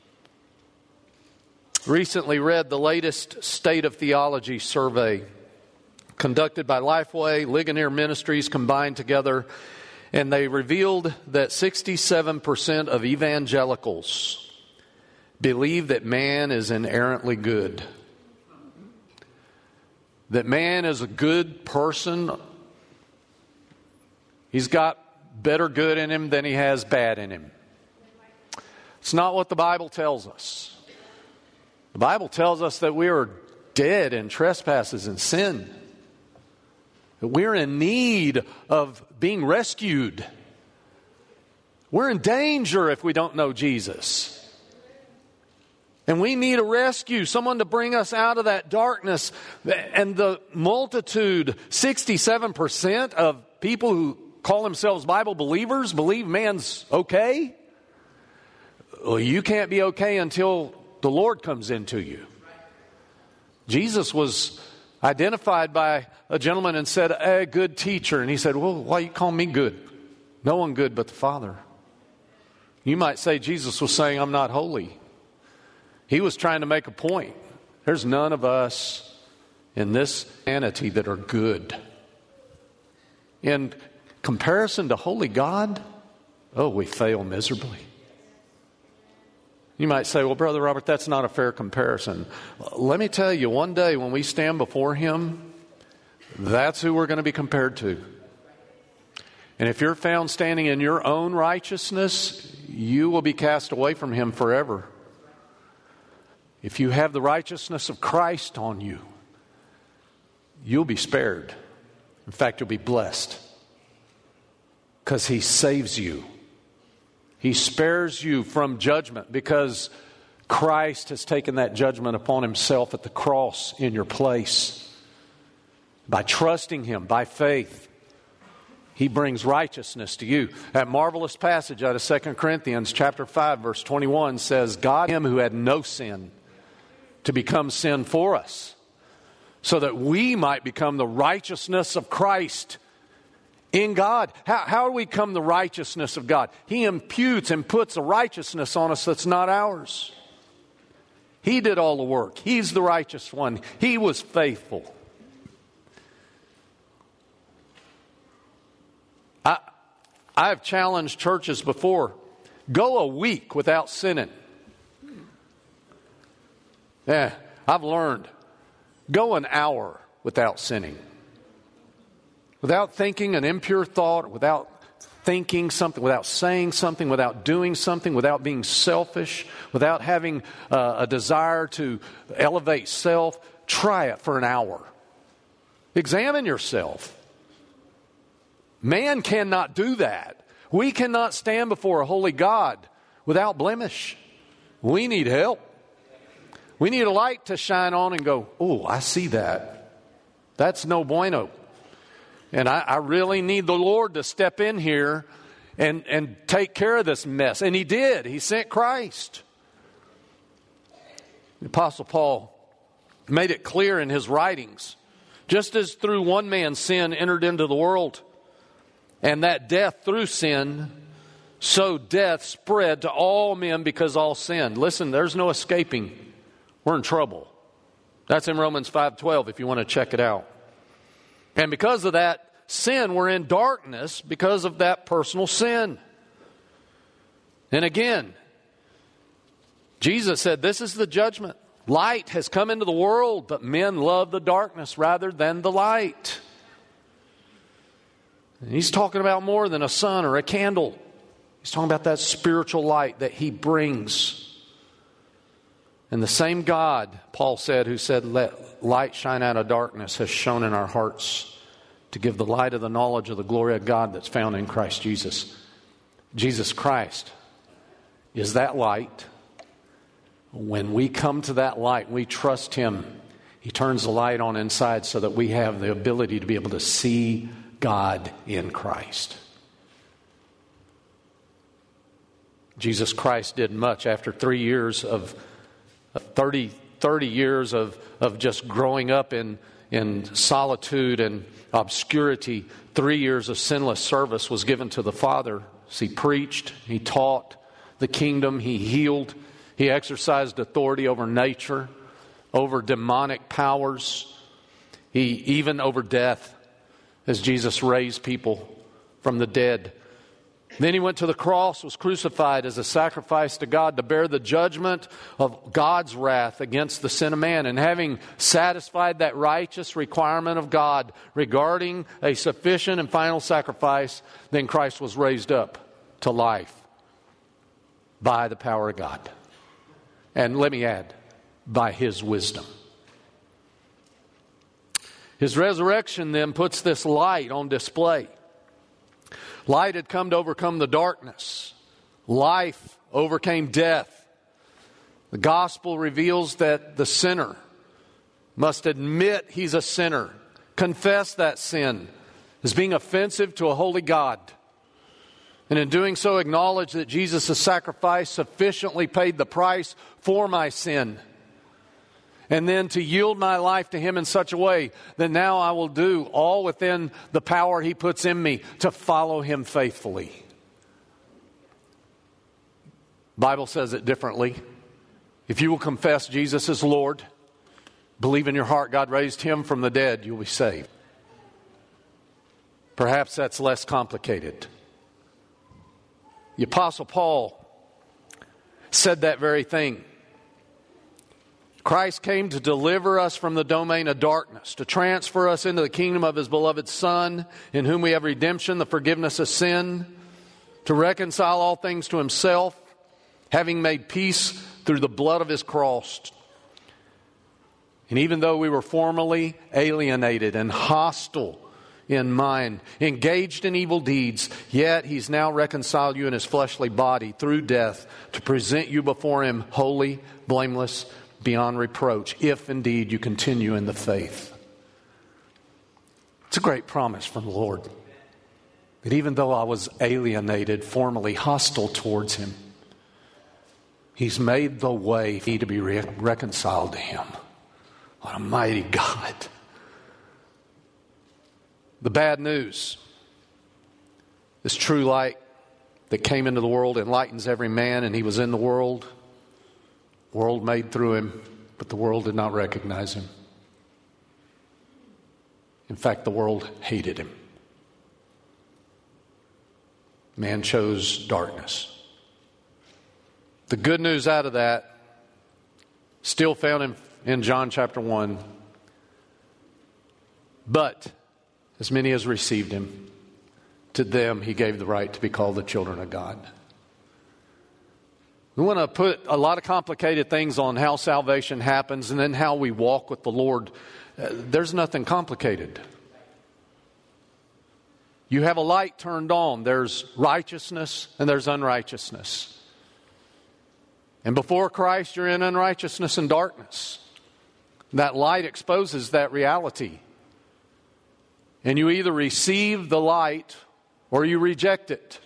Recently read the latest State of Theology survey conducted by Lifeway, Ligonier Ministries combined together, and they revealed that sixty-seven percent of evangelicals believe that man is inherently good. That man is a good person. He's got better good in him than he has bad in him. It's not what the Bible tells us. The Bible tells us that we are dead in trespasses and sin. That we're in need of being rescued. We're in danger if we don't know Jesus. And we need a rescue, someone to bring us out of that darkness. And the multitude, sixty-seven percent of people who call themselves Bible believers believe man's okay. Well, you can't be okay until the Lord comes into you. Jesus was identified by a gentleman and said, a good teacher. And he said, well, why you call me good? No one good but the Father. You might say Jesus was saying, I'm not holy. He was trying to make a point. There's none of us in this humanity that are good. In comparison to holy God, oh, we fail miserably. You might say, well, Brother Robert, that's not a fair comparison. Let me tell you, one day when we stand before Him, that's who we're going to be compared to. And if you're found standing in your own righteousness, you will be cast away from Him forever. If you have the righteousness of Christ on you, you'll be spared. In fact, you'll be blessed. Because He saves you. He spares you from judgment because Christ has taken that judgment upon Himself at the cross in your place. By trusting Him, by faith, He brings righteousness to you. That marvelous passage out of Second Corinthians chapter five, verse twenty-one says, God, Him who had no sin, to become sin for us, so that we might become the righteousness of Christ in God. How, how do we become the righteousness of God? He imputes and puts a righteousness on us that's not ours. He did all the work. He's the righteous one. He was faithful. I, I've challenged churches before. Go a week without sinning. Yeah, I've learned. Go an hour without sinning. without thinking an impure thought, without thinking something, without saying something, without doing something, without being selfish, without having uh, a desire to elevate self, try it for an hour. Examine yourself. Man cannot do that. We cannot stand before a holy God without blemish. We need help. We need a light to shine on and go, oh, I see that. That's no bueno. And I, I really need the Lord to step in here and, and take care of this mess. And He did. He sent Christ. The Apostle Paul made it clear in his writings, just as through one man's sin entered into the world, and that death through sin, so death spread to all men because all sinned. Listen, there's no escaping. We're in trouble. That's in Romans five twelve if you want to check it out. And because of that sin, we're in darkness because of that personal sin. And again, Jesus said, this is the judgment. Light has come into the world, but men love the darkness rather than the light. And He's talking about more than a sun or a candle. He's talking about that spiritual light that He brings. And the same God, Paul said, who said, let light shine out of darkness, has shone in our hearts to give the light of the knowledge of the glory of God that's found in Christ Jesus. Jesus Christ is that light. When we come to that light, we trust Him. He turns the light on inside so that we have the ability to be able to see God in Christ. Jesus Christ did much after three years of thirty, thirty years of, of just growing up in, in solitude and obscurity. Three years of sinless service was given to the Father. He preached, He taught the kingdom, He healed, He exercised authority over nature, over demonic powers, He even over death, as Jesus raised people from the dead. Then He went to the cross, was crucified as a sacrifice to God to bear the judgment of God's wrath against the sin of man. And having satisfied that righteous requirement of God regarding a sufficient and final sacrifice, then Christ was raised up to life by the power of God. And let me add, by His wisdom. His resurrection then puts this light on display. Light had come to overcome the darkness. Life overcame death. The gospel reveals that the sinner must admit he's a sinner, confess that sin as being offensive to a holy God, and in doing so acknowledge that Jesus' sacrifice sufficiently paid the price for my sin. And then to yield my life to Him in such a way that now I will do all within the power He puts in me to follow Him faithfully. The Bible says it differently. If you will confess Jesus as Lord, believe in your heart God raised Him from the dead, you'll be saved. Perhaps that's less complicated. The Apostle Paul said that very thing. Christ came to deliver us from the domain of darkness, to transfer us into the kingdom of His beloved Son, in whom we have redemption, the forgiveness of sin, to reconcile all things to Himself, having made peace through the blood of His cross. And even though we were formerly alienated and hostile in mind, engaged in evil deeds, yet He's now reconciled you in His fleshly body through death to present you before Him holy, blameless, beyond reproach, if indeed you continue in the faith. It's a great promise from the Lord that even though I was alienated, formerly hostile towards Him, He's made the way for me to be re- reconciled to Him. What a mighty God. The bad news, this true light that came into the world enlightens every man, and He was in the world. World made through Him, but the world did not recognize Him. In fact, the world hated Him. Man chose darkness. The good news out of that, still found in, in John chapter one. But As many as received him, to them he gave the right to be called the children of God. We want to put a lot of complicated things on how salvation happens and then how we walk with the Lord. Uh, there's nothing complicated. You have a light turned on. There's righteousness and there's unrighteousness. And before Christ, you're in unrighteousness and darkness. That light exposes that reality. And you either receive the light or you reject it.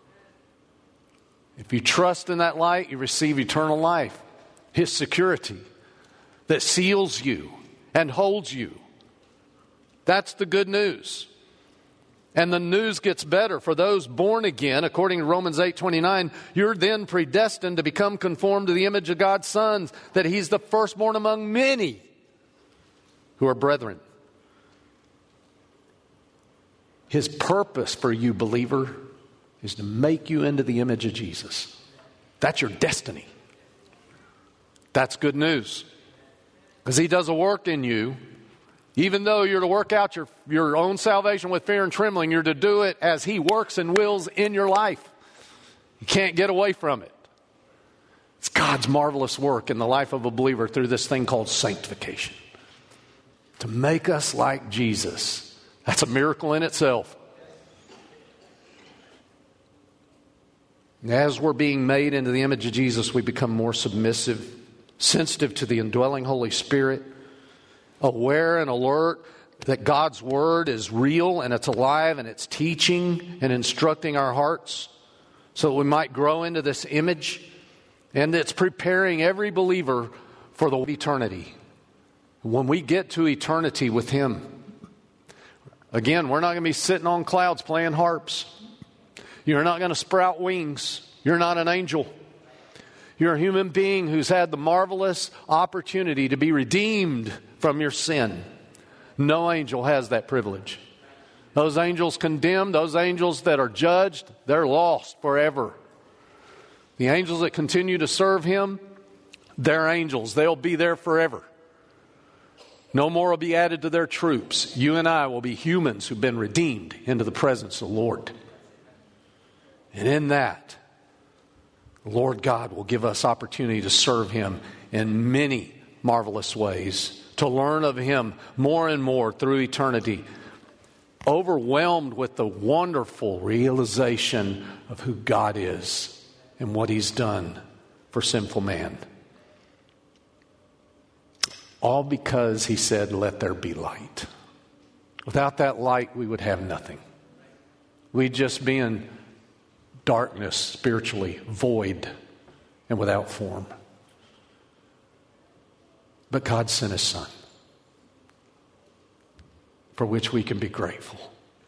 If you trust in that light, you receive eternal life, His security that seals you and holds you. That's the good news. And the news gets better. For those born again, according to Romans eight twenty-nine, you're then predestined to become conformed to the image of God's sons, that He's the firstborn among many who are brethren. His purpose for you, believer, is to make you into the image of Jesus. That's your destiny. That's good news. Because He does a work in you. Even though you're to work out your, your own salvation with fear and trembling, you're to do it as He works and wills in your life. You can't get away from it. It's God's marvelous work in the life of a believer through this thing called sanctification. To make us like Jesus. That's a miracle in itself. And as we're being made into the image of Jesus, we become more submissive, sensitive to the indwelling Holy Spirit, aware and alert that God's Word is real and it's alive and it's teaching and instructing our hearts so that we might grow into this image, and it's preparing every believer for the eternity. When we get to eternity with Him, again, we're not going to be sitting on clouds playing harps. You're not going to sprout wings. You're not an angel. You're a human being who's had the marvelous opportunity to be redeemed from your sin. No angel has that privilege. Those angels condemned, those angels that are judged, they're lost forever. The angels that continue to serve Him, they're angels. They'll be there forever. No more will be added to their troops. You and I will be humans who've been redeemed into the presence of the Lord. And in that, the Lord God will give us opportunity to serve Him in many marvelous ways, to learn of Him more and more through eternity, overwhelmed with the wonderful realization of who God is and what He's done for sinful man. All because He said, let there be light. Without that light, we would have nothing. We'd just be in darkness, spiritually, void and without form. But God sent His Son, for which we can be grateful.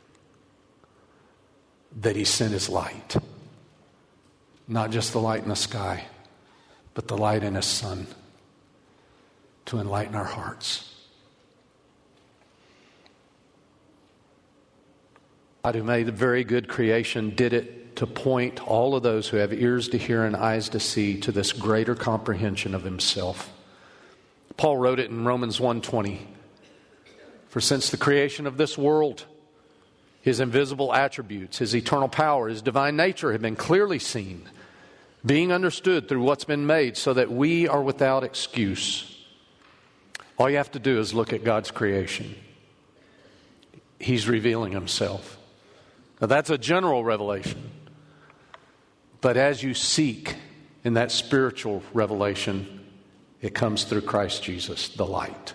That He sent His light. Not just the light in the sky, but the light in His Son to enlighten our hearts. God, who made a very good creation, did it to point all of those who have ears to hear and eyes to see to this greater comprehension of Himself. Paul wrote it in Romans one twenty. For since the creation of this world, His invisible attributes, His eternal power, His divine nature have been clearly seen, being understood through what's been made, so that we are without excuse. All you have to do is look at God's creation. He's revealing Himself. Now that's a general revelation. But as you seek in that spiritual revelation, it comes through Christ Jesus, the light.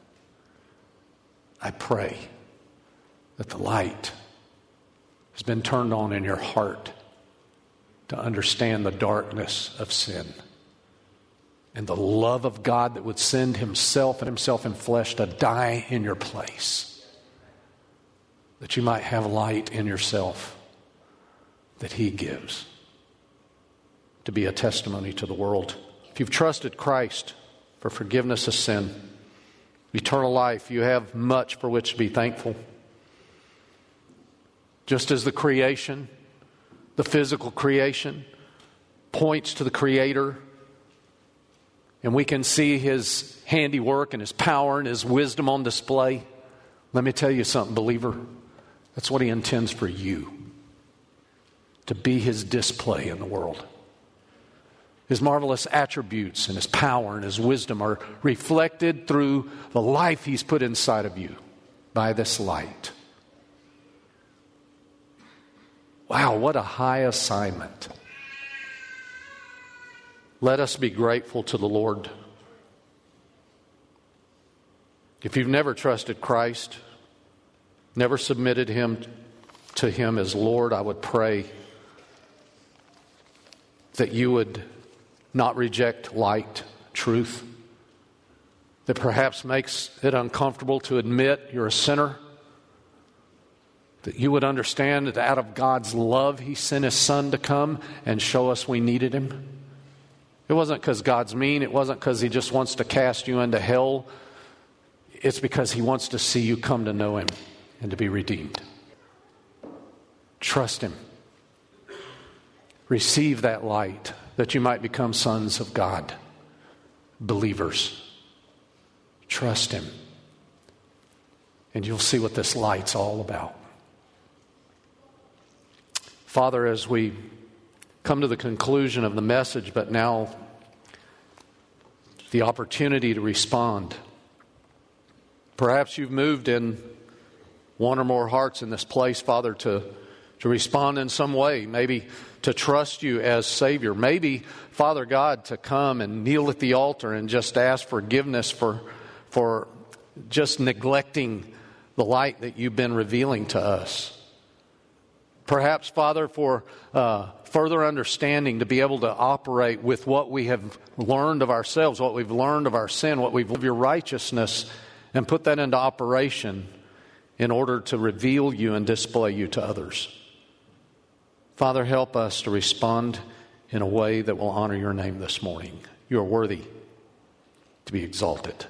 I pray that the light has been turned on in your heart to understand the darkness of sin and the love of God that would send Himself and Himself in flesh to die in your place, that you might have light in yourself that He gives to be a testimony to the world. If you've trusted Christ for forgiveness of sin, eternal life, you have much for which to be thankful. Just as the creation, the physical creation, points to the Creator, and we can see His handiwork and His power and His wisdom on display. Let me tell you something, believer. That's what he intends for you, to be his display in the world. His marvelous attributes and his power and his wisdom are reflected through the life he's put inside of you by this light. Wow, what a high assignment. Let us be grateful to the Lord. If you've never trusted Christ, never submitted him to him as Lord, I would pray that you would not reject light, truth, that perhaps makes it uncomfortable to admit you're a sinner, that you would understand that out of God's love, he sent his Son to come and show us we needed him. It wasn't because God's mean. It wasn't because he just wants to cast you into hell. It's because he wants to see you come to know him and to be redeemed. Trust him. Receive that light that you might become sons of God, believers. Trust him. And you'll see what this light's all about. Father, as we come to the conclusion of the message, but now the opportunity to respond. Perhaps you've moved in one or more hearts in this place, Father, to, to respond in some way. Maybe to trust you as Savior. Maybe, Father God, to come and kneel at the altar and just ask forgiveness for, for just neglecting the light that you've been revealing to us. Perhaps, Father, for uh, further understanding to be able to operate with what we have learned of ourselves, what we've learned of our sin, what we've learned of your righteousness, and put that into operation in order to reveal you and display you to others. Father, help us to respond in a way that will honor your name this morning. You are worthy to be exalted.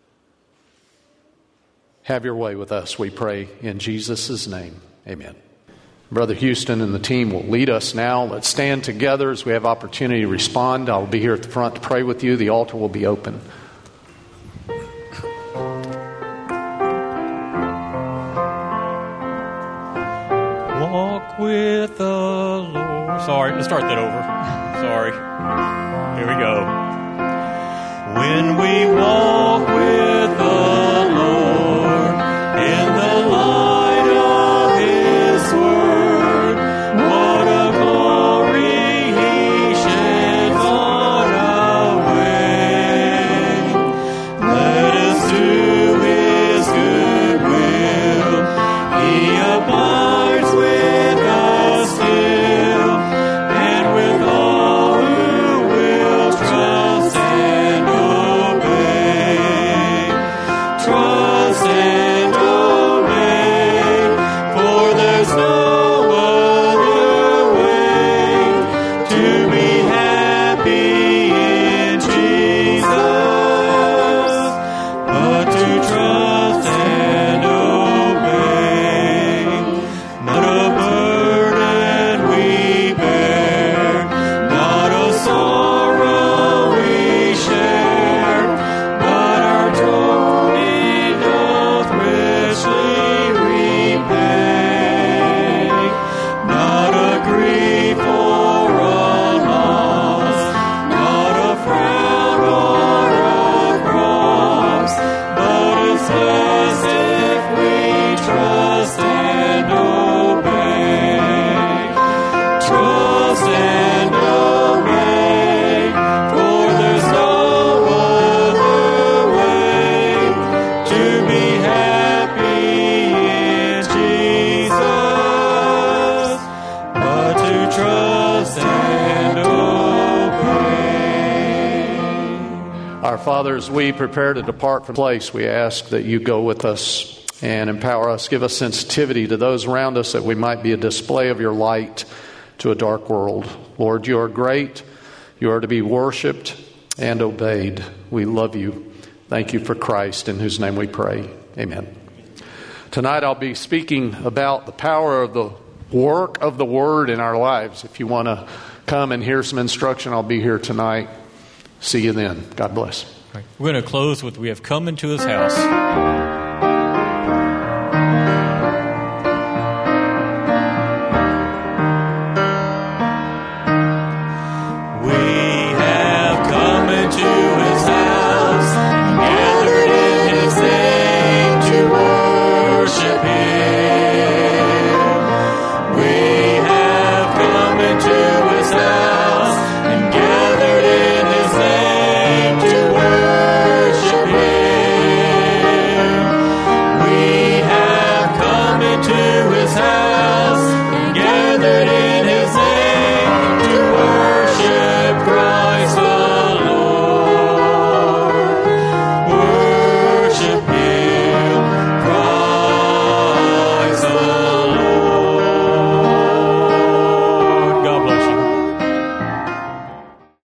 Have your way with us, we pray, in Jesus' name. Amen. Brother Houston and the team will lead us now. Let's stand together as we have opportunity to respond. I'll be here at the front to pray with you. The altar will be open. Walk with the Lord. Sorry, let's start that over. Sorry. Here we go. When we walk with the Lord in the light of his word, what a glory he sheds on our way. Let us do his good will. He abides with us still, and with all who will trust and obey. Trust and obey, for there's no other way to be happy in Jesus but to trust and obey. Not a burden we bear, not a sorrow we share, but our joy doth richly repay. Not a grief or a loss, not a frown or a cross, but it's blessed if we trust and obey. Trust and obey, for there's no other way to be happy in Jesus but to trust and obey. Our Father, as we prepare to depart from this place, we ask that you go with us and empower us. Give us sensitivity to those around us, that we might be a display of your light to a dark world. Lord, you are great. You are to be worshiped and obeyed. We love you. Thank you for Christ, in whose name we pray. Amen. Tonight I'll be speaking about the power of the work of the Word in our lives. If you want to come and hear some instruction, I'll be here tonight. See you then. God bless. We're going to close with "We Have Come Into His House."